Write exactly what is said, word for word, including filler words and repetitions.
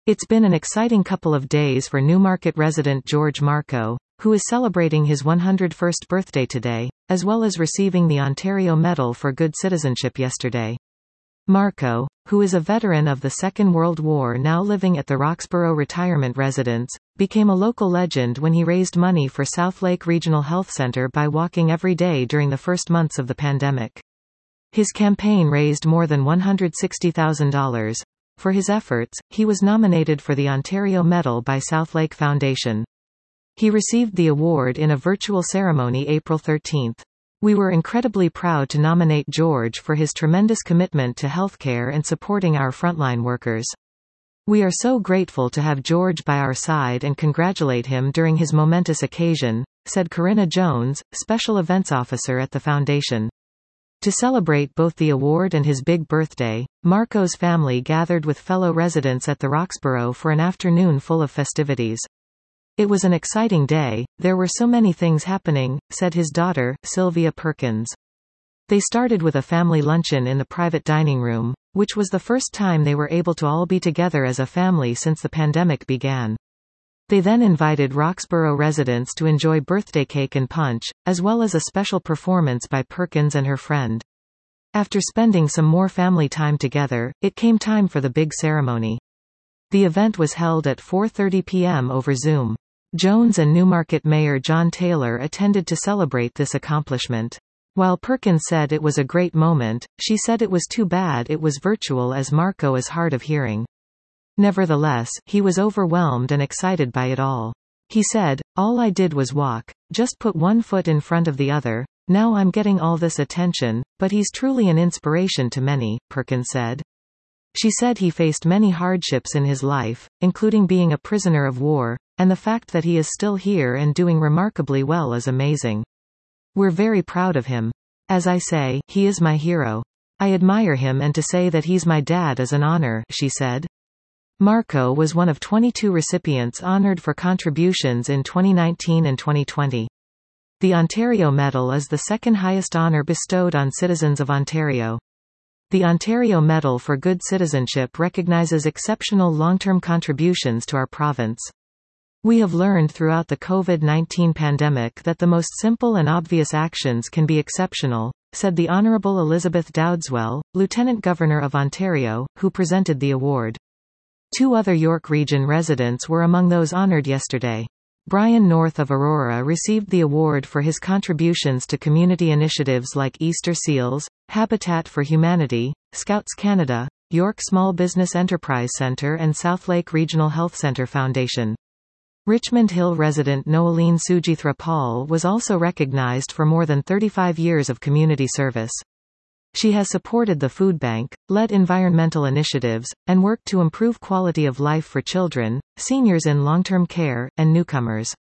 It's been an exciting couple of days for Newmarket resident George Marco, who is celebrating his one hundred first birthday today, as well as receiving the Ontario Medal for Good Citizenship yesterday. Marco, who is a veteran of the Second World War now living at the Roxborough Retirement Residence, became a local legend when he raised money for Southlake Regional Health Centre by walking every day during the first months of the pandemic. His campaign raised more than one hundred sixty thousand dollars. For his efforts, he was nominated for the Ontario Medal by Southlake Foundation. He received the award in a virtual ceremony April thirteenth. We were incredibly proud to nominate George for his tremendous commitment to healthcare and supporting our frontline workers. We are so grateful to have George by our side and congratulate him during his momentous occasion, said Corinna Jones, Special Events Officer at the Foundation. To celebrate both the award and his big birthday, Marco's family gathered with fellow residents at the Roxborough for an afternoon full of festivities. It was an exciting day, there were so many things happening, said his daughter, Sylvia Perkins. They started with a family luncheon in the private dining room, which was the first time they were able to all be together as a family since the pandemic began. They then invited Roxborough residents to enjoy birthday cake and punch, as well as a special performance by Perkins and her friend. After spending some more family time together, it came time for the big ceremony. The event was held at four thirty p m over Zoom. Jones and Newmarket Mayor John Taylor attended to celebrate this accomplishment. While Perkins said it was a great moment, she said it was too bad it was virtual as Marco is hard of hearing. Nevertheless, he was overwhelmed and excited by it all. He said, "All I did was walk, just put one foot in front of the other. Now I'm getting all this attention, but he's truly an inspiration to many," Perkins said. She said he faced many hardships in his life, including being a prisoner of war, and the fact that he is still here and doing remarkably well is amazing. "We're very proud of him. As I say, he is my hero. I admire him, and to say that he's my dad is an honor," she said. Marco was one of twenty-two recipients honored for contributions in twenty nineteen and twenty twenty. The Ontario Medal is the second highest honor bestowed on citizens of Ontario. The Ontario Medal for Good Citizenship recognizes exceptional long-term contributions to our province. "We have learned throughout the COVID nineteen pandemic that the most simple and obvious actions can be exceptional," said the Honourable Elizabeth Dowdeswell, Lieutenant Governor of Ontario, who presented the award. Two other York Region residents were among those honoured yesterday. Brian North of Aurora received the award for his contributions to community initiatives like Easter Seals, Habitat for Humanity, Scouts Canada, York Small Business Enterprise Centre and Southlake Regional Health Centre Foundation. Richmond Hill resident Noeline Sujithra Paul was also recognised for more than thirty-five years of community service. She has supported the food bank, led environmental initiatives, and worked to improve quality of life for children, seniors in long-term care, and newcomers.